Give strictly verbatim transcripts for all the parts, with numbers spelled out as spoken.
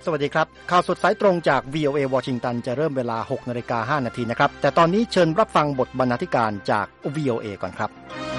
สวัสดีครับข่าวสดสายตรงจาก วี โอ เอ วอชิงตันจะเริ่มเวลา หกนาฬิกาห้านาทีนะครับแต่ตอนนี้เชิญรับฟังบทบรรณาธิการจาก วี โอ เอ ก่อนครับ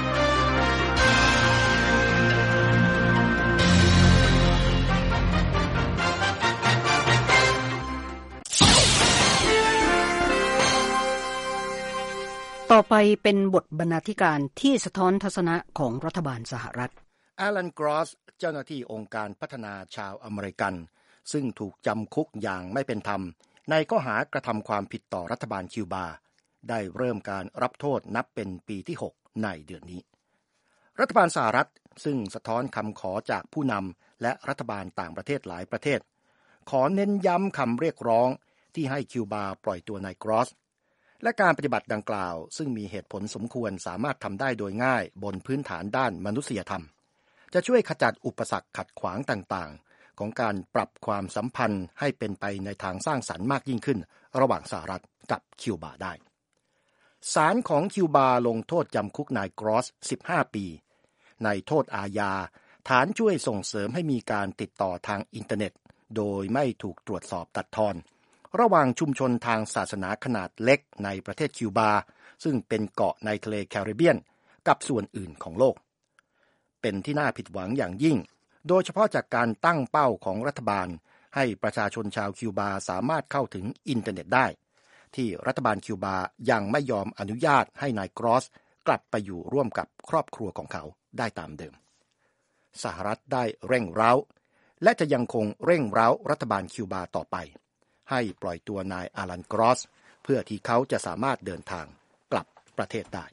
ต่อไปเป็นบทบรรณาธิการที่สะท้อนทัศนะของรัฐบาลสหรัฐอาลัน กรอสเจ้าหน้าที่องค์การพัฒนาชาวอเมริกันซึ่งถูกจำคุกอย่างไม่เป็นธรรมในข้อหากระทำความผิดต่อรัฐบาลคิวบาได้เริ่มการรับโทษนับเป็นปีที่หกในเดือนนี้รัฐบาลสหรัฐซึ่งสะท้อนคำขอจากผู้นำและรัฐบาลต่างประเทศหลายประเทศขอเน้นย้ำคำเรียกร้องที่ให้คิวบาปล่อยตัวนายกรอสและการปฏิบัติดังกล่าวซึ่งมีเหตุผลสมควรสามารถทำได้โดยง่ายบนพื้นฐานด้านมนุษยธรรมจะช่วยขจัดอุปสรรคขัดขวางต่างๆของการปรับความสัมพันธ์ให้เป็นไปในทางสร้างสรรค์มากยิ่งขึ้นระหว่างสหรัฐกับคิวบาได้ศาลของคิวบาลงโทษจำคุกนายกรอสสิบห้าปีในโทษอาญาฐานช่วยส่งเสริมให้มีการติดต่อทางอินเทอร์เน็ตโดยไม่ถูกตรวจสอบตัดทอนระหว่างชุมชนทางศาสนาขนาดเล็กในประเทศคิวบาซึ่งเป็นเกาะในทะเลแคริบเบียนกับส่วนอื่นของโลกเป็นที่น่าผิดหวังอย่างยิ่งโดยเฉพาะจากการตั้งเป้าของรัฐบาลให้ประชาชนชาวคิวบาสามารถเข้าถึงอินเทอร์เน็ตได้ที่รัฐบาลคิวบายังไม่ยอมอนุญาตให้นายกรอสกลับไปอยู่ร่วมกับครอบครัวของเขาได้ตามเดิมสหรัฐได้เร่งเร้าและจะยังคงเร่งเร้ารัฐบาลคิวบาต่อไปให้ปล่อยตัวนายอาลัน กรอสเพื่อที่เขาจะสามารถเดินทางกลับประเทศได้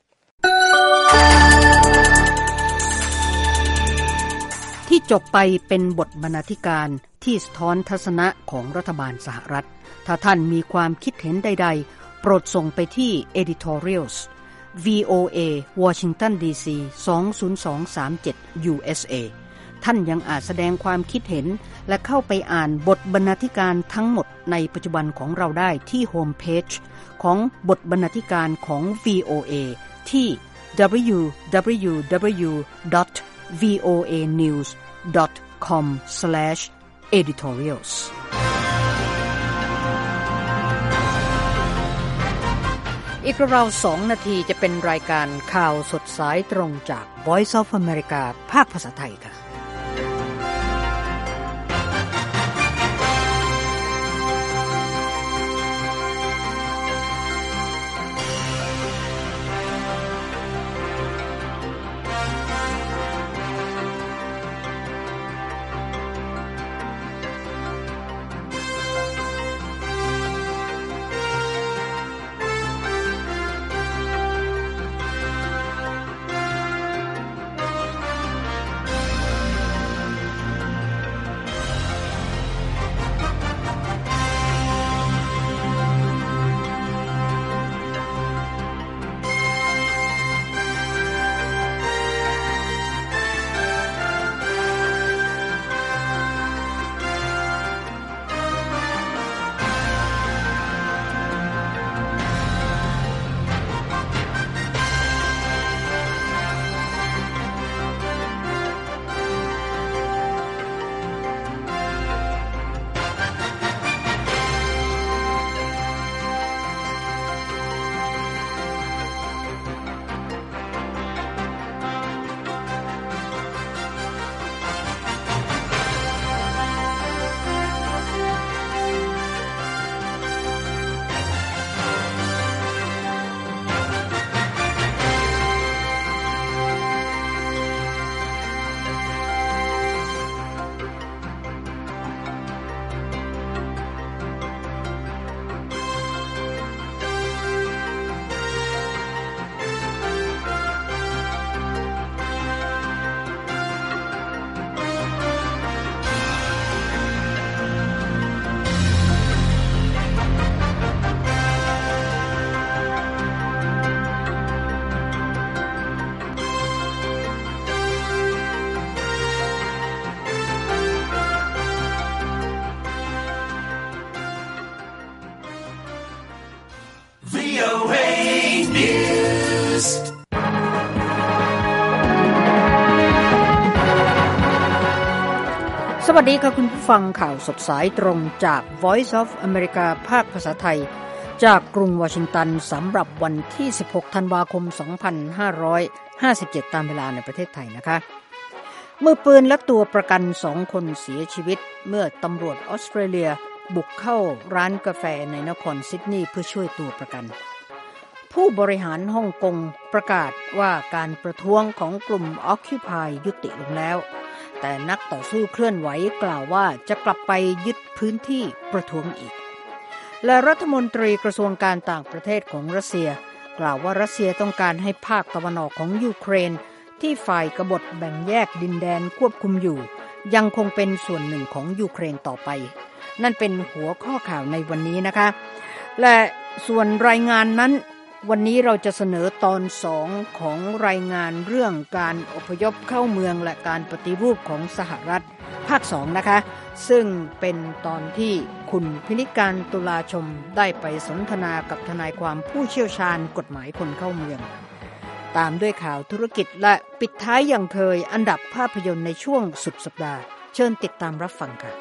ที่จบไปเป็นบทบรรณาธิการที่สะท้อนทัศนะของรัฐบาลสหรัฐถ้าท่านมีความคิดเห็นใดๆโปรดส่งไปที่ editorials วี โอ เอ Washington ดี ซี สอง ศูนย์ สอง สาม เจ็ด ยู เอส เอ ท่านยังอาจแสดงความคิดเห็นและเข้าไปอ่านบทบรรณาธิการทั้งหมดในปัจจุบันของเราได้ที่โฮมเพจของบทบรรณาธิการของ วี โอ เอ ที่ ดับเบิลยู ดับเบิลยู ดับเบิลยู ดอท วี โอ เอ นิวส์ ดอท คอม สแลช เอดิทอเรียลส์ อีกราวๆสองนาทีจะเป็นรายการข่าวสดสายตรงจาก Voice of America ภาคภาษาไทยค่ะวัสดีค่ะคุณผู้ฟังข่าวสดสายตรงจาก Voice of America ภาคภาษาไทยจากกรุงวอชิงตันสำหรับวันที่สิบหกธันวาคมสองพันห้าร้อยห้าสิบเจ็ดตามเวลาในประเทศไทยนะคะมือปืนและตัวประกันสองคนเสียชีวิตเมื่อตำรวจออสเตรเลียบุกเข้าร้านกาแฟในนครซิดนีย์เพื่อช่วยตัวประกันผู้บริหารฮ่องกงประกาศว่าการประท้วงของกลุ่ม Occupy ยุติลงแล้วแต่นักต่อสู้เคลื่อนไหวกล่าวว่าจะกลับไปยึดพื้นที่ประท้วงอีกและรัฐมนตรีกระทรวงการต่างประเทศของรัสเซียกล่าวว่ารัสเซียต้องการให้ภาคตะวันออกของยูเครนที่ฝ่ายกบฏแบ่งแยกดินแดนควบคุมอยู่ยังคงเป็นส่วนหนึ่งของยูเครนต่อไปนั่นเป็นหัวข้อข่าวในวันนี้นะคะและส่วนรายงานนั้นวันนี้เราจะเสนอตอนสองของรายงานเรื่องการอพยพเข้าเมืองและการปฏิรูปของสหรัฐภาคสองนะคะซึ่งเป็นตอนที่คุณพินิการตุลาชมได้ไปสนทนากับทนายความผู้เชี่ยวชาญกฎหมายคนเข้าเมืองตามด้วยข่าวธุรกิจและปิดท้ายอย่างเคยอันดับภาพยนตร์ในช่วงสุดสัปดาห์เชิญติดตามรับฟังค่ะ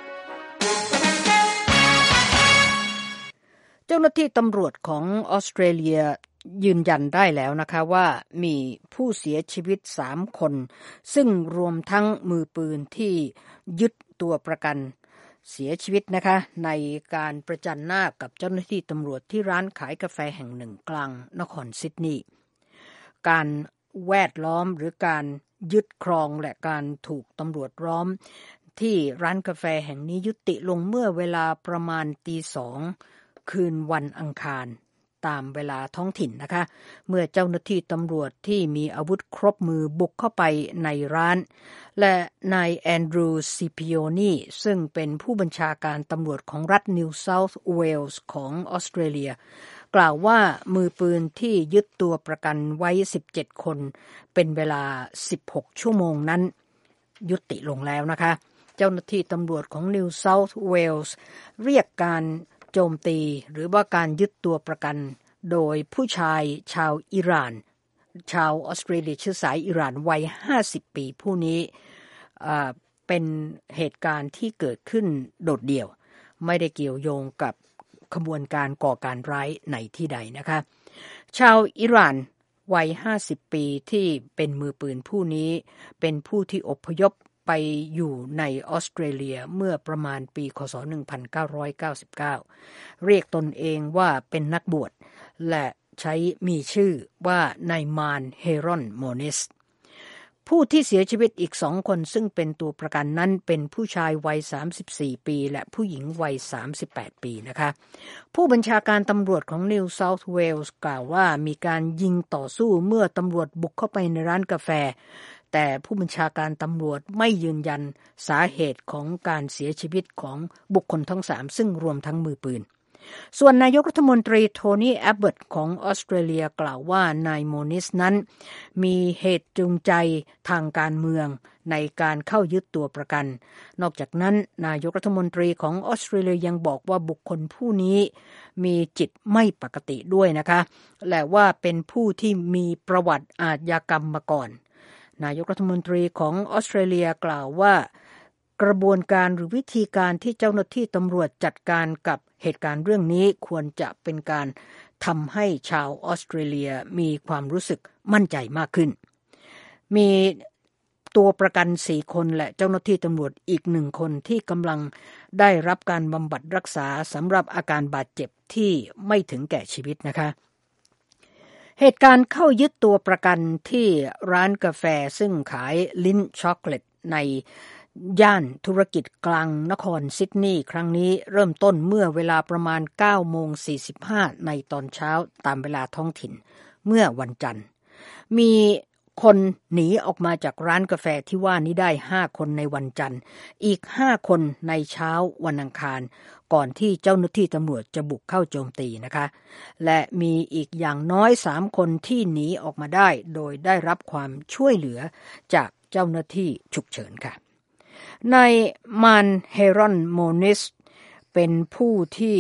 เจ้าหน้าที่ตำรวจของออสเตรเลียยืนยันได้แล้วนะคะว่ามีผู้เสียชีวิตสามคนซึ่งรวมทั้งมือปืนที่ยึดตัวประกันเสียชีวิตนะคะในการประจันหน้ากับเจ้าหน้าที่ตำรวจที่ร้านขายกาแฟแห่งหนึ่งกลางนครซิดนีย์การแวดล้อมหรือการยึดครองและการถูกตำรวจล้อมที่ร้านกาแฟแห่งนี้ยุติลงเมื่อเวลาประมาณตีสองคืนวันอังคารตามเวลาท้องถิ่นนะคะเมื่อเจ้าหน้าที่ตำรวจที่มีอาวุธครบมือบุกเข้าไปในร้านและนายแอนดรูว์ซิพิโอนีซึ่งเป็นผู้บัญชาการตำรวจของรัฐนิวเซาท์เวลส์ของออสเตรเลียกล่าวว่ามือปืนที่ยึดตัวประกันไว้สิบเจ็ดคนเป็นเวลาสิบหกชั่วโมงนั้นยุติลงแล้วนะคะเจ้าหน้าที่ตำรวจของนิวเซาท์เวลส์เรียกการโจมตีหรือว่าการยึดตัวประกันโดยผู้ชายชาวอิหร่านชาวออสเตรเลียเชื้อสายอิหร่านวัยห้าสิบปีผู้นี้เป็นเหตุการณ์ที่เกิดขึ้นโดดเดี่ยวไม่ได้เกี่ยวโยงกับขบวนการก่อการร้ายไหนที่ใดนะคะชาวอิหร่านวัยห้าสิบปีที่เป็นมือปืนผู้นี้เป็นผู้ที่อพยพไปอยู่ในออสเตรเลียเมื่อประมาณปีคศหนึ่งพันเก้าร้อยเก้าสิบเก้าเรียกตนเองว่าเป็นนักบวชและใช้มีชื่อว่านายมานเฮรอนโมนิสผู้ที่เสียชีวิตอีกสองคนซึ่งเป็นตัวประกันนั้นเป็นผู้ชายวัยสามสิบสี่ปีและผู้หญิงวัยสามสิบแปดปีนะคะผู้บัญชาการตำรวจของนิวเซาท์เวลส์กล่าวว่ามีการยิงต่อสู้เมื่อตำรวจบุกเข้าไปในร้านกาแฟแต่ผู้บัญชาการตำรวจไม่ยืนยันสาเหตุของการเสียชีวิตของบุคคลทั้งสามซึ่งรวมทั้งมือปืนส่วนนายกรัฐมนตรีโทนี่แอบเบิร์ตของออสเตรเลียกล่าวว่านายโมนิสนั้นมีเหตุจูงใจทางการเมืองในการเข้ายึดตัวประกันนอกจากนั้นนายกรัฐมนตรีของออสเตรเลียยังบอกว่าบุคคลผู้นี้มีจิตไม่ปกติด้วยนะคะและว่าเป็นผู้ที่มีประวัติอาชญากรรมมาก่อนนายกรัฐมนตรีของออสเตรเลียกล่าวว่ากระบวนการหรือวิธีการที่เจ้าหน้าที่ตำรวจจัดการกับเหตุการณ์เรื่องนี้ควรจะเป็นการทำให้ชาวออสเตรเลียมีความรู้สึกมั่นใจมากขึ้นมีตัวประกันสี่คนและเจ้าหน้าที่ตำรวจอีกหนึ่งคนที่กำลังได้รับการบำบัดรักษาสำหรับอาการบาดเจ็บที่ไม่ถึงแก่ชีวิตนะคะเหตุการณ์เข้ายึดตัวประกันที่ร้านกาแฟซึ่งขายลิ้นช็อกโกแลตในย่านธุรกิจกลางนครซิดนีย์ครั้งนี้เริ่มต้นเมื่อเวลาประมาณ เก้าโมงสี่สิบห้า ในตอนเช้าตามเวลาท้องถิ่นเมื่อวันจันทร์มีคนหนีออกมาจากร้านกาแฟที่ว่านี้ได้ห้าคนในวันจันทร์อีกห้าคนในเช้าวันอังคารก่อนที่เจ้าหน้าที่ตำรวจจะบุกเข้าโจมตีนะคะและมีอีกอย่างน้อยสามคนที่หนีออกมาได้โดยได้รับความช่วยเหลือจากเจ้าหน้าที่ฉุกเฉินค่ะนายมานเฮรอนโมนิสเป็นผู้ที่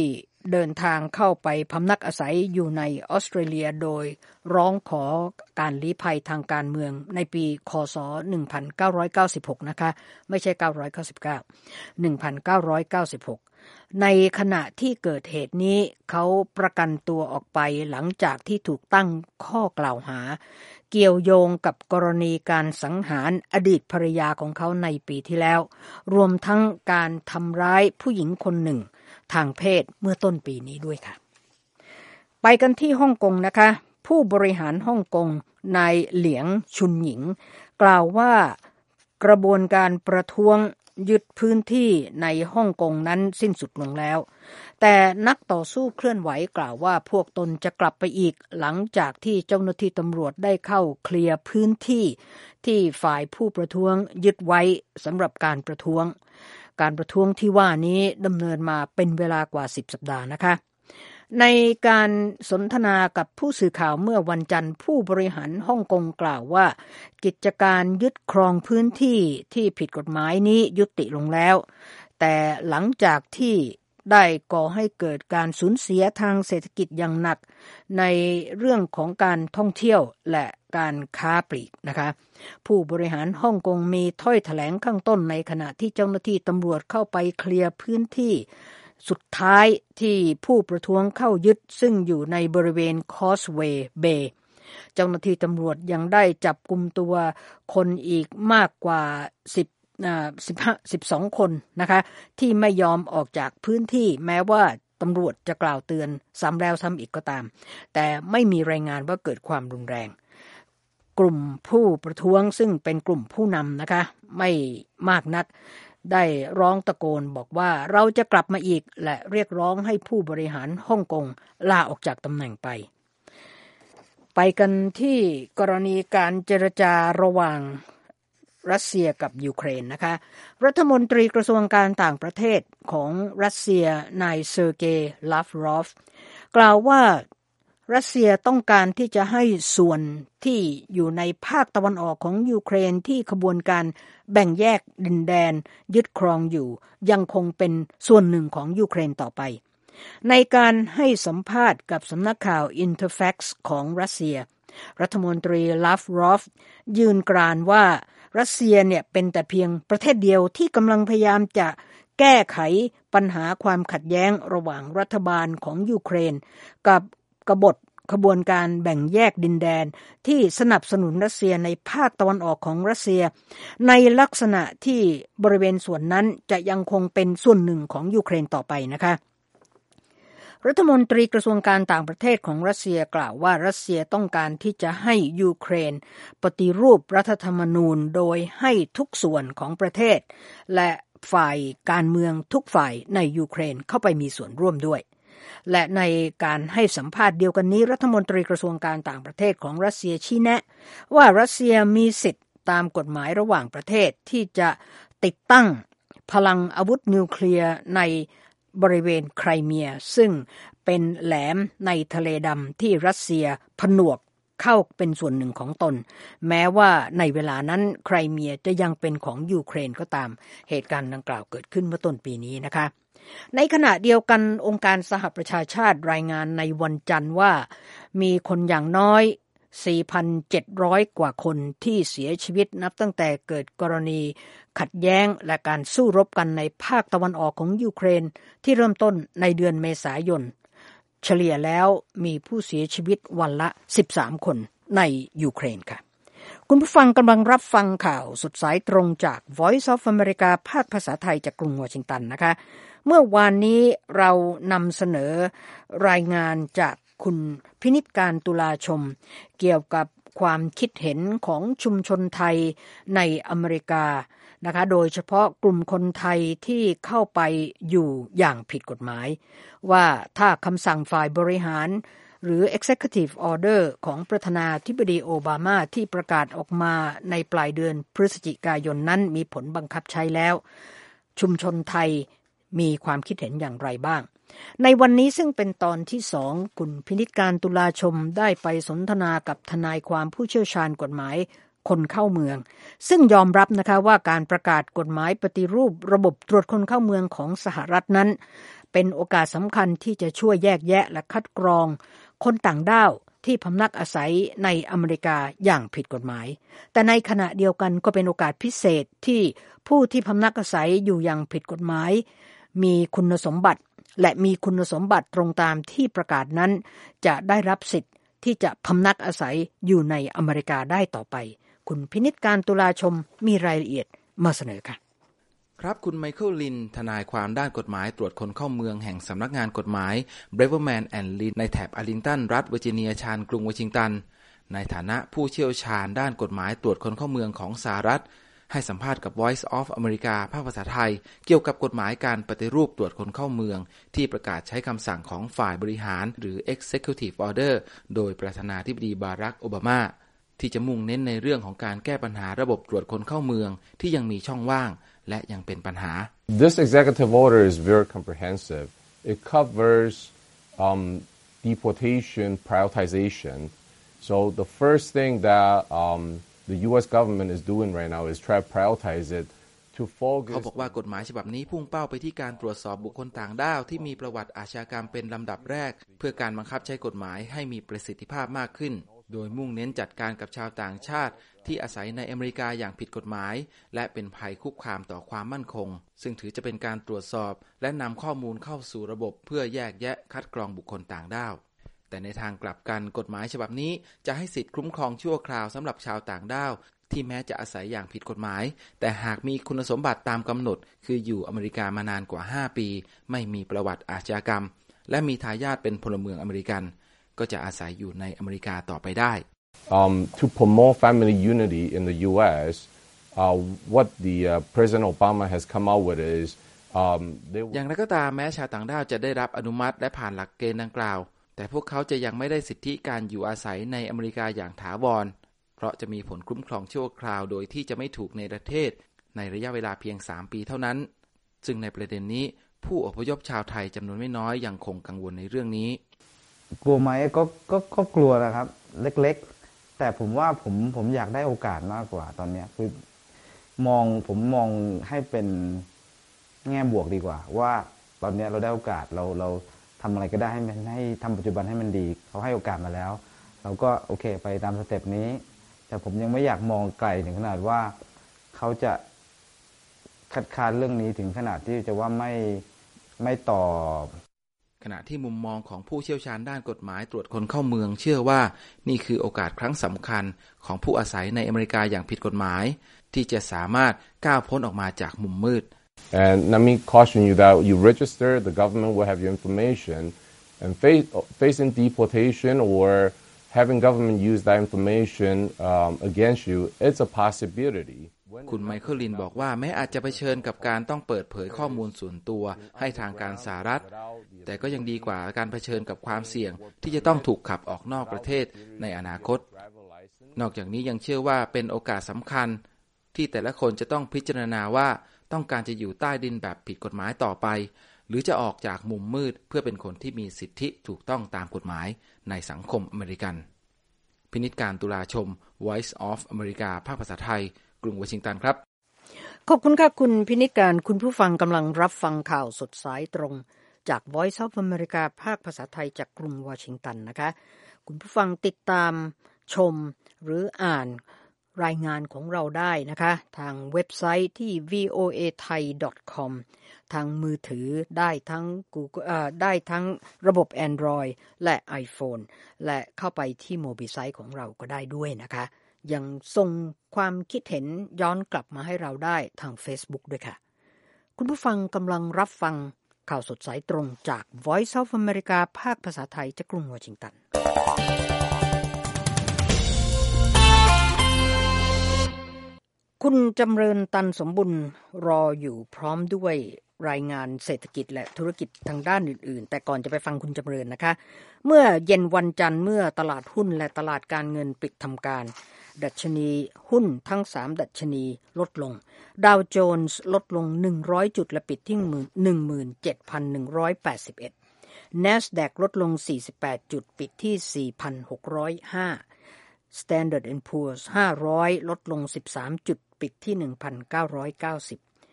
เดินทางเข้าไปพำนักอาศัยอยู่ในออสเตรเลียโดยร้องขอการลี้ภัยทางการเมืองในปีค.ศ. หนึ่งพันเก้าร้อยเก้าสิบหกนะคะไม่ใช่เก้าร้อยเก้าสิบเก้า หนึ่งพันเก้าร้อยเก้าสิบหกในขณะที่เกิดเหตุนี้เขาประกันตัวออกไปหลังจากที่ถูกตั้งข้อกล่าวหาเกี่ยวโยงกับกรณีการสังหารอดีตภรรยาของเขาในปีที่แล้วรวมทั้งการทำร้ายผู้หญิงคนหนึ่งทางเพศเมื่อต้นปีนี้ด้วยค่ะไปกันที่ฮ่องกงนะคะผู้บริหารฮ่องกงนายเหลียงชุนหยิงกล่าวว่ากระบวนการประท้วงยึดพื้นที่ในฮ่องกงนั้นสิ้นสุดลงแล้วแต่นักต่อสู้เคลื่อนไหวกล่าวว่าพวกตนจะกลับไปอีกหลังจากที่เจ้าหน้าที่ตำรวจได้เข้าเคลียร์พื้นที่ที่ฝ่ายผู้ประท้วงยึดไว้สำหรับการประท้วงการประท้วงที่ว่านี้ดำเนินมาเป็นเวลากว่าสิบสัปดาห์นะคะในการสนทนากับผู้สื่อข่าวเมื่อวันจันทร์ผู้บริหารฮ่องกงกล่าวว่ากิจการยึดครองพื้นที่ที่ผิดกฎหมายนี้ยุติลงแล้วแต่หลังจากที่ได้ก่อให้เกิดการสูญเสียทางเศรษฐกิจอย่างหนักในเรื่องของการท่องเที่ยวและการค้าปลีกนะคะผู้บริหารฮ่องกงมีถ้อยแถลงข้างต้นในขณะที่เจ้าหน้าที่ตำรวจเข้าไปเคลียร์พื้นที่สุดท้ายที่ผู้ประท้วงเข้ายึดซึ่งอยู่ในบริเวณ Causeway Bay เจ้าหน้าที่ตำรวจยังได้จับกุมตัวคนอีกมากกว่าสิบอ่าสิบห้า สิบสองคนนะคะที่ไม่ยอมออกจากพื้นที่แม้ว่าตำรวจจะกล่าวเตือนซ้ำแล้วซ้ำอีกก็ตามแต่ไม่มีรายงานว่าเกิดความรุนแรงกลุ่มผู้ประท้วงซึ่งเป็นกลุ่มผู้นำนะคะไม่มากนักได้ร้องตะโกนบอกว่าเราจะกลับมาอีกและเรียกร้องให้ผู้บริหารฮ่องกงลาออกจากตำแหน่งไปไปกันที่กรณีการเจรจาระหว่างรัสเซียกับยูเครนนะคะรัฐมนตรีกระทรวงการต่างประเทศของรัสเซียนายเซอร์เกย์ ลาฟรอฟกล่าวว่ารัสเซียต้องการที่จะให้ส่วนที่อยู่ในภาคตะวันออกของยูเครนที่ขบวนการแบ่งแยกดินแดนยึดครองอยู่ยังคงเป็นส่วนหนึ่งของยูเครนต่อไปในการให้สัมภาษณ์กับสำนักข่าว Interfax ของรัสเซียรัฐมนตรีลาฟรอฟยืนกรานว่ารัสเซียเนี่ยเป็นแต่เพียงประเทศเดียวที่กำลังพยายามจะแก้ไขปัญหาความขัดแย้งระหว่างรัฐบาลของยูเครนกับกบฏขบวนการแบ่งแยกดินแดนที่สนับสนุนรัสเซียในภาคตะวันออกของรัสเซียในลักษณะที่บริเวณส่วนนั้นจะยังคงเป็นส่วนหนึ่งของยูเครนต่อไปนะคะรัฐมนตรีกระทรวงการต่างประเทศของรัสเซียกล่าวว่ารัสเซียต้องการที่จะให้ยูเครนปฏิรูปรัฐธรรมนูญโดยให้ทุกส่วนของประเทศและฝ่ายการเมืองทุกฝ่ายในยูเครนเข้าไปมีส่วนร่วมด้วยและในการให้สัมภาษณ์เดียวกันนี้รัฐมนตรีกระทรวงการต่างประเทศของรัสเซียชี้แนะว่ารัสเซียมีสิทธิ์ตามกฎหมายระหว่างประเทศที่จะติดตั้งพลังอาวุธนิวเคลียร์ในบริเวณไครเมียซึ่งเป็นแหลมในทะเลดำที่รัสเซียผนวกเข้าเป็นส่วนหนึ่งของตนแม้ว่าในเวลานั้นไครเมียจะยังเป็นของยูเครนก็ตามเหตุการณ์ดังกล่าวเกิดขึ้นเมื่อต้นปีนี้นะคะในขณะเดียวกันองค์การสหประชาชาติรายงานในวันจันทร์ว่ามีคนอย่างน้อย สี่พันเจ็ดร้อย กว่าคนที่เสียชีวิตนับตั้งแต่เกิดกรณีขัดแย้งและการสู้รบกันในภาคตะวันออกของยูเครนที่เริ่มต้นในเดือนเมษายนเฉลี่ยแล้วมีผู้เสียชีวิตวันละสิบสามคนในยูเครนค่ะคุณผู้ฟังกำลังรับฟังข่าวสดสายตรงจาก Voice of America ภาคภาษาไทยจากกรุงวอชิงตันนะคะเมื่อวานนี้เรานำเสนอรายงานจากคุณพินิจการตุลาชมเกี่ยวกับความคิดเห็นของชุมชนไทยในอเมริกานะคะโดยเฉพาะกลุ่มคนไทยที่เข้าไปอยู่อย่างผิดกฎหมายว่าถ้าคำสั่งฝ่ายบริหารหรือ Executive Order ของประธานาธิบดีโอบามาที่ประกาศออกมาในปลายเดือนพฤศจิกายนนั้นมีผลบังคับใช้แล้วชุมชนไทยมีความคิดเห็นอย่างไรบ้างในวันนี้ซึ่งเป็นตอนที่สองคุณพินิจการตุลาชมได้ไปสนทนากับทนายความผู้เชี่ยวชาญกฎหมายคนเข้าเมืองซึ่งยอมรับนะคะว่าการประกาศกฎหมายปฏิรูประบบตรวจคนเข้าเมืองของสหรัฐนั้นเป็นโอกาสสำคัญที่จะช่วยแยกแยะและคัดกรองคนต่างด้าวที่พำนักอาศัยในอเมริกาอย่างผิดกฎหมายแต่ในขณะเดียวกันก็เป็นโอกาสพิเศษที่ผู้ที่พำนักอาศัยอยู่อย่างผิดกฎหมายมีคุณสมบัติและมีคุณสมบัติตรงตามที่ประกาศนั้นจะได้รับสิทธิ์ที่จะพำนักอาศัยอยู่ในอเมริกาได้ต่อไปคุณพินิจการตุลาชมมีรายละเอียดมาเสนอค่ะครับคุณไมเคิลลินทนายความด้านกฎหมายตรวจคนเข้าเมืองแห่งสำนักงานกฎหมาย Braverman and Lynn ในแถบอาร์ลิงตันรัฐเวอร์จิเนียชานกรุงวอชิงตันในฐานะผู้เชี่ยวชาญด้านกฎหมายตรวจคนเข้าเมืองของสหรัฐให้สัมภาษณ์กับ Voice of America ภาคภาษาไทยเกี่ยวกับกฎหมายการปฏิรูปตรวจคนเข้าเมืองที่ประกาศใช้คำสั่งของฝ่ายบริหารหรือ Executive Order โดยประธานาธิบดีบารักโอบามาที่จะมุ่งเน้นในเรื่องของการแก้ปัญหาระบบตรวจคนเข้าเมืองที่ยังมีช่องว่างและยังเป็นปัญหา This executive order is very comprehensive. It covers um, deportation prioritization. So the first thing that um, the ยู เอส government is doing right now is try to prioritize it to focus. เขาบอกว่ากฎหมายฉบับนี้พุ่งเป้าไปที่การตรวจสอบบุคคลต่างด้าวที่มีประวัติอาชญากรรมเป็นลำดับแรกเพื่อการบังคับใช้กฎหมายให้มีประสิทธิภาพมากขึ้นโดยมุ่งเน้นจัดการกับชาวต่างชาติที่อาศัยในอเมริกาอย่างผิดกฎหมายและเป็นภัยคุกคามต่อความมั่นคงซึ่งถือจะเป็นการตรวจสอบและนำข้อมูลเข้าสู่ระบบเพื่อแยกแยะคัดกรองบุคคลต่างด้าวแต่ในทางกลับกันกฎหมายฉบับนี้จะให้สิทธิคุ้มครองชั่วคราวสำหรับชาวต่างด้าวที่แม้จะอาศัยอย่างผิดกฎหมายแต่หากมีคุณสมบัติตามกำหนดคืออยู่อเมริกามานานกว่าห้าปีไม่มีประวัติอาชญากรรมและมีทายาทเป็นพลเมืองอเมริกันก็จะอาศัยอยู่ในอเมริกาต่อไปได้ Um, to promote family unity in the ยู เอส uh, what the uh, President Obama has come out with is um, they... อย่างไรก็ตามแม้ชาวต่างด้าวจะได้รับอนุมัติและผ่านหลักเกณฑ์ดังกล่าวแต่พวกเขาจะยังไม่ได้สิทธิการอยู่อาศัยในอเมริกาอย่างถาวรเพราะจะมีผลคุ้มครองชั่วคราวโดยที่จะไม่ถูกในประเทศในระยะเวลาเพียงสามปีเท่านั้นซึ่งในประเด็นนี้ผู้อพยพชาวไทยจำนวนไม่น้อยยังคงกังวลในเรื่องนี้กลัวไหมก็ก็ก็กลัวนะครับเล็กๆแต่ผมว่าผมผมอยากได้โอกาสมากกว่าตอนนี้คือมองผมมองให้เป็นแง่บวกดีกว่าว่าตอนนี้เราได้โอกาสเราเราทำอะไรก็ได้ให้มันให้ทำปัจจุบันให้มันดีเขาให้โอกาสมาแล้วเราก็โอเคไปตามสเต็ปนี้แต่ผมยังไม่อยากมองไกลถึงขนาดว่าเขาจะคัดค้านเรื่องนี้ถึงขนาดที่จะว่าไม่ไม่ตอบขณะที่มุมมองของผู้เชี่ยวชาญด้านกฎหมายตรวจคนเข้าเมืองเชื่อว่านี่คือโอกาสครั้งสำคัญของผู้อาศัยในอเมริกาอย่างผิดกฎหมายที่จะสามารถก้าวพ้นออกมาจากมุมมืด And let me caution you that you register, the government will have your information, and face, facing deportation or having government use that information um, against you, it's a possibility. คุณไมเคิลลินบอกว่าแม้อาจจะเผชิญกับการต้องเปิดเผยข้อมูลส่วนตัวให้ทางการสหรัฐแต่ก็ยังดีกว่าการเผชิญกับความเสี่ยงที่จะต้องถูกขับออกนอกประเทศในอนาคตนอกจากนี้ยังเชื่อว่าเป็นโอกาสสำคัญที่แต่ละคนจะต้องพิจารณาว่าต้องการจะอยู่ใต้ดินแบบผิดกฎหมายต่อไปหรือจะออกจากมุมมืดเพื่อเป็นคนที่มีสิทธิถูกต้องตามกฎหมายในสังคมอเมริกันพินิจการตุลาชม Voice of America ภาคภาษาไทยกรุงวอชิงตันครับขอบคุณค่ะคุณพินิจการคุณผู้ฟังกำลังรับฟังข่าวสดสายตรงจาก Voice of America ภาคภาษาไทยจากกรุงวอชิงตันนะคะคุณผู้ฟังติดตามชมหรืออ่านรายงานของเราได้นะคะทางเว็บไซต์ที่ วี โอ เอ ไทย ดอท คอม ทางมือถือได้ทั้ง Google เอ่อได้ทั้งระบบ Android และ iPhone และเข้าไปที่โมบิไซต์ของเราก็ได้ด้วยนะคะยังส่งความคิดเห็นย้อนกลับมาให้เราได้ทาง Facebook ด้วยค่ะคุณผู้ฟังกำลังรับฟังข่าวสดสายตรงจาก Voice of America ภาคภาษาไทยจากกรุงวอชิงตันคุณจำเริญตันสมบุญรออยู่พร้อมด้วยรายงานเศรษฐกิจและธุรกิจทางด้านอื่นๆแต่ก่อนจะไปฟังคุณจำเริญนะคะเมื่อเย็นวันจันทร์เมื่อตลาดหุ้นและตลาดการเงินปิดทำการดัชนีหุ้นทั้งสามดัชนีลดลงดาวโจนส์ลดลงหนึ่งร้อยจุดและปิดที่ หนึ่งหมื่นเจ็ดพันหนึ่งร้อยแปดสิบเอ็ด NASDAQ ลดลงสี่สิบแปดจุดปิดที่ สี่พันหกร้อยห้า Standard แอนด์ Poor's ห้าร้อยลดลงสิบสามจุดปิดที่ หนึ่งพันเก้าร้อยเก้าสิบ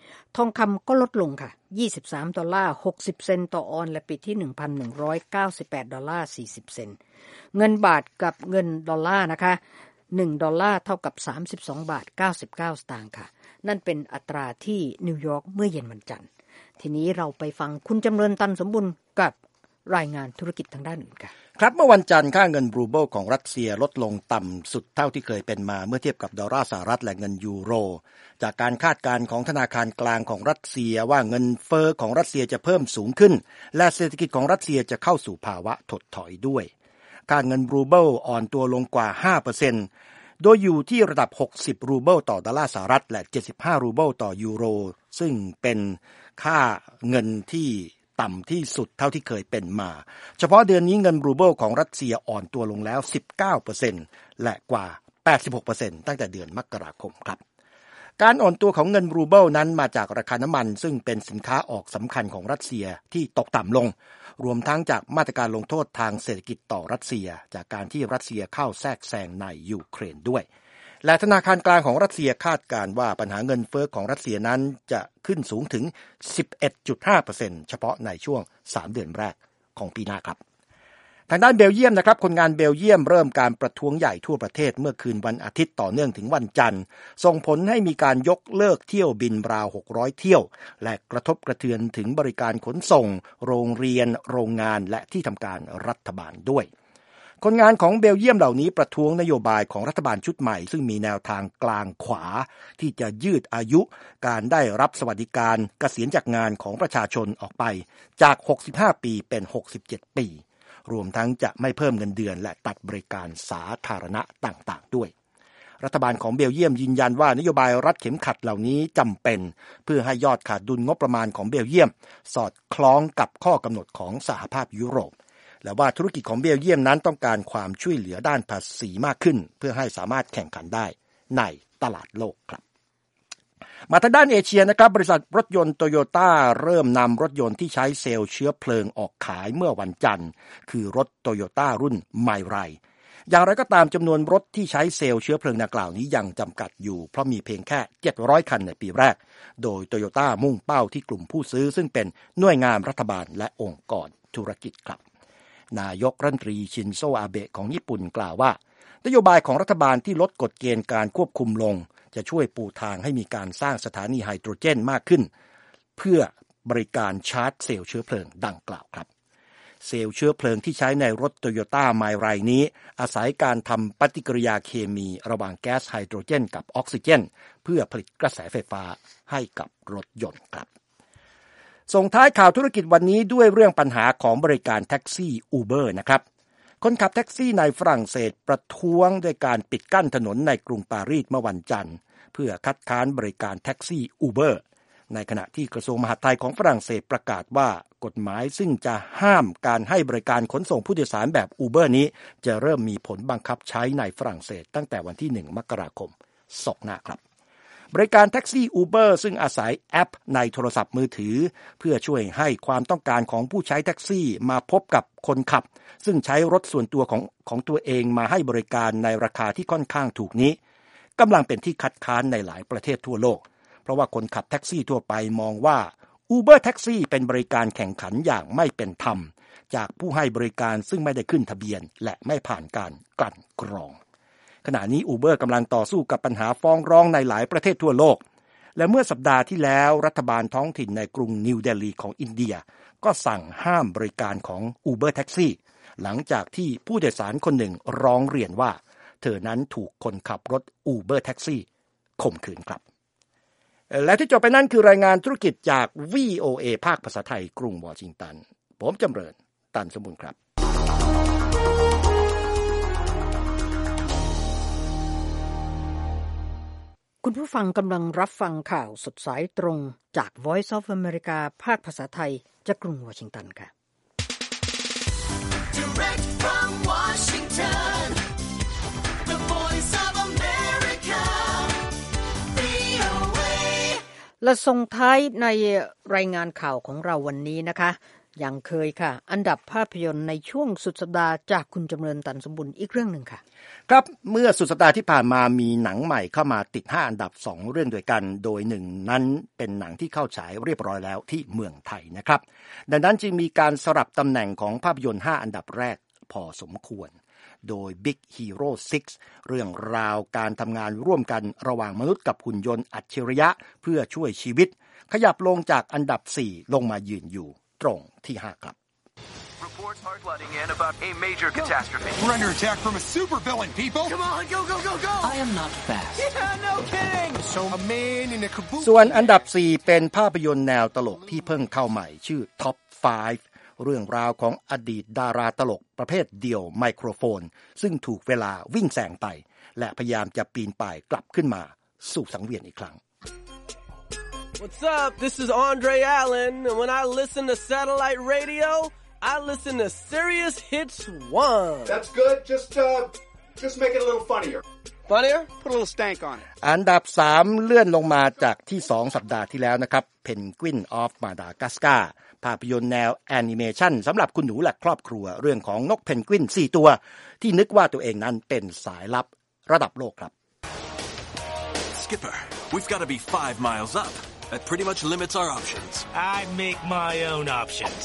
ทองคำก็ลดลงค่ะยี่สิบสามดอลลาร์หกสิบเซนต์ต่อออนซ์และปิดที่ หนึ่งพันหนึ่งร้อยเก้าสิบแปดดอลลาร์สี่สิบเซนต์เงินบาทกับเงินดอลลาร์นะคะหนึ่งดอลลาร์เท่ากับสามสิบสองบาทเก้าสิบเก้าสตางค์ค่ะนั่นเป็นอัตราที่นิวยอร์กเมื่อเย็นวันจันทร์ทีนี้เราไปฟังคุณจำเริญตันสมบุญกับรายงานธุรกิจทางด้านอื่นค่ะครับเมื่อวันจันทร์ค่าเงินรูเบิลของรัสเซียลดลงต่ำสุดเท่าที่เคยเป็นมาเมื่อเทียบกับดอลลาร์สหรัฐและเงินยูโรจากการคาดการณ์ของธนาคารกลางของรัสเซียว่าเงินเฟ้อของรัสเซียจะเพิ่มสูงขึ้นและเศรษฐกิจของรัสเซียจะเข้าสู่ภาวะถดถอยด้วยค่าเงินรูเบิลอ่อนตัวลงกว่า ห้าเปอร์เซ็นต์ โดยอยู่ที่ระดับหกสิบรูเบิลต่อดอลลาร์สหรัฐและเจ็ดสิบห้ารูเบิลต่อยูโรซึ่งเป็นค่าเงินที่ต่ำที่สุดเท่าที่เคยเป็นมาเฉพาะเดือนนี้เงินรูเบิลของรัสเซียอ่อนตัวลงแล้ว สิบเก้าเปอร์เซ็นต์ และกว่า แปดสิบหกเปอร์เซ็นต์ ตั้งแต่เดือนมกราคมครับการอ่อนตัวของเงินรูเบิลนั้นมาจากราคาน้ำมันซึ่งเป็นสินค้าออกสำคัญของรัสเซียที่ตกต่ำลงรวมทั้งจากมาตรการลงโทษทางเศรษฐกิจต่อรัสเซียจากการที่รัสเซียเข้าแทรกแซงในยูเครนด้วยและธนาคารกลางของรัสเซียคาดการณ์ว่าปัญหาเงินเฟ้อของรัสเซียนั้นจะขึ้นสูงถึง สิบเอ็ดจุดห้าเปอร์เซ็นต์ เฉพาะในช่วงสามเดือนแรกของปีหน้าครับทางด้านเบลเยียมนะครับคนงานเบลเยียมเริ่มการประท้วงใหญ่ทั่วประเทศเมื่อคืนวันอาทิตย์ต่อเนื่องถึงวันจันทร์ส่งผลให้มีการยกเลิกเที่ยวบินราวหกร้อยเที่ยวและกระทบกระเทือนถึงบริการขนส่งโรงเรียนโรงงานและที่ทำการรัฐบาลด้วยคนงานของเบลเยียมเหล่านี้ประท้วงนโยบายของรัฐบาลชุดใหม่ซึ่งมีแนวทางกลางขวาที่จะยืดอายุการได้รับสวัสดิการเกษียณจากงานของประชาชนออกไปจากหกสิบห้าปีเป็นหกสิบเจ็ดปีรวมทั้งจะไม่เพิ่มเงินเดือนและตัดบริการสาธารณะต่างๆด้วยรัฐบาลของเบลเยียมยืนยันว่านโยบายรัดเข็มขัดเหล่านี้จำเป็นเพื่อให้ยอดขาดดุลงบประมาณของเบลเยียมสอดคล้องกับข้อกำหนดของสหภาพยุโรปและว่าธุรกิจของเบลเยียมนั้นต้องการความช่วยเหลือด้านภาษีมากขึ้นเพื่อให้สามารถแข่งขันได้ในตลาดโลกครับมาทางด้านเอเชียนะครับบริษัทรถยนต์โตโยต้าเริ่มนำรถยนต์ที่ใช้เซลล์เชื้อเพลิงออกขายเมื่อวันจันทร์คือรถโตโยต้ารุ่นไมไรอย่างไรก็ตามจำนวนรถที่ใช้เซลล์เชื้อเพลิงดังกล่าวนี้ยังจำกัดอยู่เพราะมีเพียงแค่เจ็ดร้อยคันในปีแรกโดยโตโยต้ามุ่งเป้าที่กลุ่มผู้ซื้อซึ่งเป็นหน่วยงานรัฐบาลและองค์กรธุรกิจครับนายกรัฐมนตรีชินโซอาเบะของญี่ปุ่นกล่าวว่านโยบายของรัฐบาลที่ลดกฎเกณฑ์การควบคุมลงจะช่วยปูทางให้มีการสร้างสถานีไฮโดรเจนมากขึ้นเพื่อบริการชาร์จเซลล์เชื้อเพลิงดังกล่าวครับเซลล์เชื้อเพลิงที่ใช้ในรถโตโยต้าไมไรนี้อาศัยการทำปฏิกิริยาเคมีระหว่างแก๊สไฮโดรเจนกับออกซิเจนเพื่อผลิตกระแสไฟฟ้าให้กับรถยนต์ครับส่งท้ายข่าวธุรกิจวันนี้ด้วยเรื่องปัญหาของบริการแท็กซี่ Uber นะครับคนขับแท็กซี่ในฝรั่งเศสประท้วงด้วยการปิดกั้นถนนในกรุงปารีสเมื่อวันจันทร์เพื่อคัดค้านบริการแท็กซี่ Uber ในขณะที่กระทรวงมหาดไทยของฝรั่งเศสประกาศว่ากฎหมายซึ่งจะห้ามการให้บริการขนส่งผู้โดยสารแบบ Uber นี้จะเริ่มมีผลบังคับใช้ในฝรั่งเศสตั้งแต่วันที่หนึ่งมกราคมศกหน้าครับบริการแท็กซี่ Uber ซึ่งอาศัยแอปในโทรศัพท์มือถือเพื่อช่วยให้ความต้องการของผู้ใช้แท็กซี่มาพบกับคนขับซึ่งใช้รถส่วนตัวของของตัวเองมาให้บริการในราคาที่ค่อนข้างถูกนี้กำลังเป็นที่คัดค้านในหลายประเทศทั่วโลกเพราะว่าคนขับแท็กซี่ทั่วไปมองว่า Uber แท็กซี่เป็นบริการแข่งขันอย่างไม่เป็นธรรมจากผู้ให้บริการซึ่งไม่ได้ขึ้นทะเบียนและไม่ผ่านการกลั่นกรองขณะนี้ Uber กำลังต่อสู้กับปัญหาฟ้องร้องในหลายประเทศทั่วโลกและเมื่อสัปดาห์ที่แล้วรัฐบาลท้องถิ่นในกรุงนิวเดลีของอินเดียก็สั่งห้ามบริการของ Uber แท็กซี่หลังจากที่ผู้โดยสารคนหนึ่งร้องเรียนว่าเธอนั้นถูกคนขับรถ Uber แท็กซี่ข่มขืนครับและที่จบไปนั่นคือรายงานธุรกิจจาก วี โอ เอ ภาคภาษาไทยกรุงวอชิงตันผมจำเริญตันสมบูรณ์ครับคุณผู้ฟังกำลังรับฟังข่าวสดสายตรงจาก Voice of America ภาคภาษาไทยจากกรุงวอชิงตันค่ะ Direct from Washington, the Voice of America, วี โอ เอและส่งท้ายในรายงานข่าวของเราวันนี้นะคะอย่างเคยค่ะอันดับภาพยนตร์ในช่วงสุดสัปดาห์จากคุณจำเริญตันสมบุญอีกเรื่องหนึ่งค่ะครับเมื่อสุดสัปดาห์ที่ผ่านมามีหนังใหม่เข้ามาติดห้าอันดับสองเรื่องด้วยกันโดยหนึ่งนั้นเป็นหนังที่เข้าฉายเรียบร้อยแล้วที่เมืองไทยนะครับดังนั้นจึงมีการสลับตำแหน่งของภาพยนตร์ห้าอันดับแรกพอสมควรโดย Big Hero ซิกซ์ เรื่องราวการทำงานร่วมกันระหว่างมนุษย์กับหุ่นยนต์อัจฉริยะเพื่อช่วยชีวิตขยับลงจากอันดับสี่ลงมายืนอยู่ตรงที่ห้าครับ Reports are flooding in about a major catastrophe. We're under attack from a supervillain, people. Come on, go, go, go, go! I am not fast. Yeah, no kidding! So a man in a caboose. ส่วนอันดับสี่เป็นภาพยนตร์แนวตลกที่เพิ่งเข้าใหม่ชื่อ Top ไฟว์ เรื่องราวของอดีตดาราตลกประเภทเดี่ยวไมโครโฟนซึ่งถูกเวลาวิ่งแซงไปและพยายามจะปีนป่ายกลับขึ้นมาสู่สังเวียนอีกครั้ง What's up? This is Andre Allen, and when I listen to satellite radio, I listen to Sirius Hits one. That's good. Just, uh, just make it a little funnier. Funnier? Put a little stank on it. อันดับสามเลื่อนลงมาจากที่สองสัปดาห์ที่แล้วนะครับ Penguin of Madagascar ภาพยนตร์แนวแอนิเมชันสำหรับคุณหนูและครอบครัวเรื่องของนกเพนกวินสี่ตัวที่นึกว่าตัวเองนั้นเป็นสายลับระดับโลกครับ Skipper, we've got to be five miles up. That pretty much limits our options. I make my own options.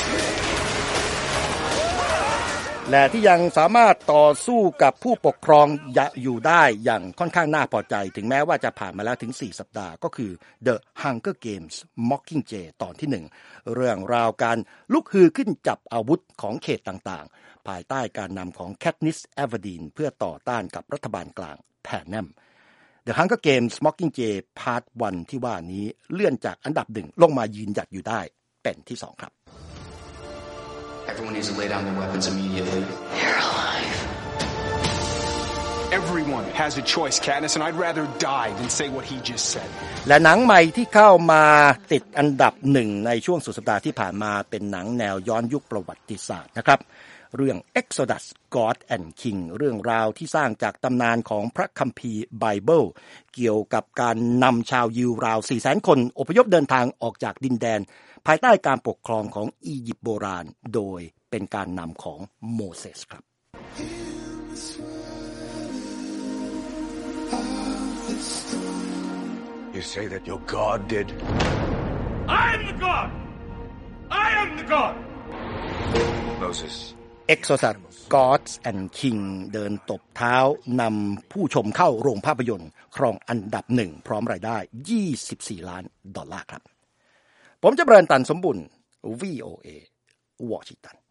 และที่ยังสามารถต่อสู้กับผู้ปกครองอยู่ได้อย่างค่อนข้างน่าพอใจถึงแม้ว่าจะผ่านมาแล้วถึงสี่สัปดาห์ก็คือ The Hunger Games Mockingjay ตอนที่หนึ่งเรื่องราวการลุกฮือขึ้นจับอาวุธของเขตต่างๆภายใต้การนำของ Katniss Everdeen เพื่อต่อต้านกับรัฐบาลกลางแพนแนมThe Hunger Games Mockingjay Part วันที่ว่านี้เลื่อนจากอันดับหนึ่งลงมายืนหยัดอยู่ได้เป็นที่สองครับ Everyone needs to lay down their weapons immediately. You're alive. Everyone has a choice, Katniss, and I'd rather die than say what he just said. และหนังใหม่ที่เข้ามาติดอันดับหนึ่งในช่วงสุดสัปดาห์ที่ผ่านมาเป็นหนังแนวย้อนยุคประวัติศาสตร์นะครับเรื่อง Exodus God and King เรื่องราวที่สร้างจากตำนานของพระคัมภีร์ไบเบิลเกี่ยวกับการนำชาวยิวราว สี่แสน คนอพยพเดินทางออกจากดินแดนภายใต้การปกครองของอียิปต์โบราณโดยเป็นการนำของโมเสสครับ You say that your God did? I am the god. I am the god. Moses. Exodus Gods and King เดินตบเท้านำผู้ชมเข้าโรงภาพยนตร์ครองอันดับหนึ่งพร้อมรายได้ยี่สิบสี่ล้านดอลลาร์ครับผมจะเบริญตันสมบุญ วี โอ เอ วอชิงตัน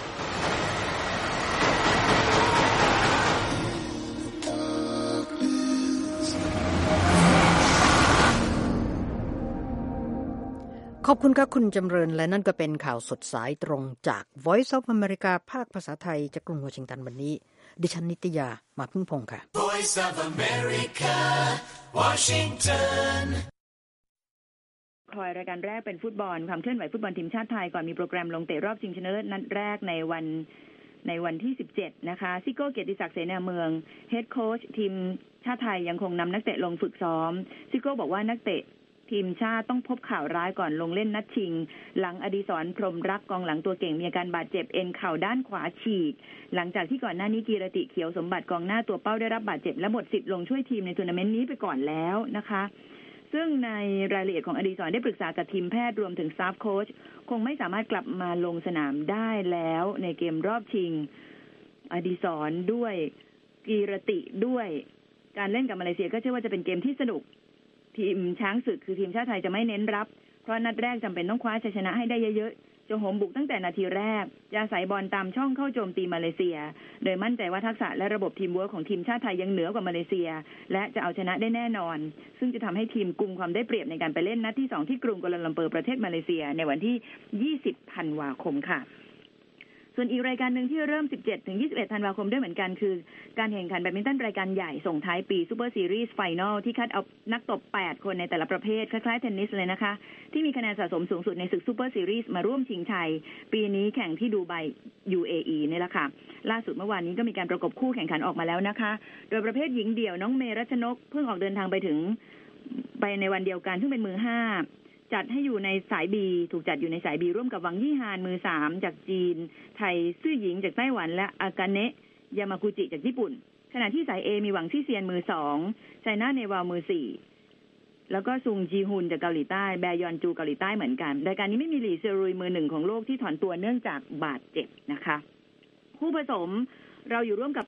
ขอบคุณค่ะคุณจำเริญและนั่นก็เป็นข่าวสดสายตรงจาก Voice of America ภาคภาษาไทยจากกรุงวอชิงตันวันนี้ดิฉันนิตยามาพึ่งพงค่ะ Voice of America, Washington. พลอยรายการแรกเป็นฟุตบอลความเคลื่อนไหวฟุตบอลทีมชาติไทยก่อนมีโปรแกรมลงเตะรอบชิงชนะเลิศนัดแรกในวันในวันที่สิบเจ็ดนะคะซิโก้เกียรติศักดิ์เสนาเมืองเฮดโค้ชทีมชาติไทยยังคงนำนักเตะลงฝึกซ้อมซิโก้บอกว่านักเตะทีมชาติต้องพบข่าวร้ายก่อนลงเล่นนัดชิงหลังอดิศรพรหมรักกองหลังตัวเก่งมีอาการบาดเจ็บเอ็นเข่าด้านขวาฉีกหลังจากที่ก่อนหน้านี้กีรติเขียวสมบัติกองหน้าตัวเป้าได้รับบาดเจ็บและหมดสิทธิ์ลงช่วยทีมในทัวร์นาเมนต์นี้ไปก่อนแล้วนะคะซึ่งในรายละเอียดของอดิศรได้ปรึกษากับทีมแพทย์รวมถึงสตาฟโค้ชคงไม่สามารถกลับมาลงสนามได้แล้วในเกมรอบชิงอดิศรด้วยกีรติด้วยการเล่นกับมาเลเซียก็เชื่อว่าจะเป็นเกมที่สนุกทีมช้างศึกคือทีมชาติไทยจะไม่เน้นรับเพราะนัดแรกจำเป็นต้องคว้าชัยชนะให้ได้เยอะๆจะโหมบุกตั้งแต่นาทีแรกจะใส่บอลตามช่องเข้าโจมตีมาเลเซียโดยมั่นใจว่าทักษะและระบบทีมเวิร์คของทีมชาติไทยยังเหนือกว่ามาเลเซียและจะเอาชนะได้แน่นอนซึ่งจะทำให้ทีมกุมความได้เปรียบในการไปเล่นนัดที่สองที่กรุงกัวลาลัมเปอร์ประเทศมาเลเซียในวันที่ยี่สิบธันวาคมค่ะส่วนอีกรายการหนึ่งที่เริ่ม สิบเจ็ดถึงยี่สิบเอ็ด ธันวาคมด้วยเหมือนกันคือการแข่งขันแบดมินตันรายการใหญ่ส่งท้ายปีซูเปอร์ซีรีส์ไฟนอลที่คัดเอานักตบแปดคนในแต่ละประเภทคล้ายๆเทนนิสเลยนะคะที่มีคะแนนสะสมสูงสุดในศึกซูเปอร์ซีรีส์มาร่วมชิงชัยปีนี้แข่งที่ดูไบ ยู เอ อี นี่แหละค่ะล่าสุดเมื่อวานนี้ก็มีการประกบคู่แข่งขันออกมาแล้วนะคะโดยประเภทหญิงเดี่ยวน้องเมรัชนกเพิ่งออกเดินทางไปถึงไปในวันเดียวกันซึ่งเป็นมือห้าจัดให้อยู่ในสาย B ถูกจัดอยู่ในสาย B ร่วมกับหวังยี่ฮานมือสามจากจีนไทยซื่อหญิงจากไต้หวันและอากาเนะยามากุจิจากญี่ปุ่นขณะที่สาย A มีหวังซี่เซียนมือสองไชน่าเนวามือสี่แล้วก็ซุงจีฮุนจากเกาหลีใต้แบยอนจูเกาหลีใต้เหมือนกันรายการนี้ไม่มีหลี่เซรุยมือหนึ่งของโลกที่ถอนตัวเนื่องจากบาดเจ็บนะคะคู่ผสมเราอยู่ร่วมกับ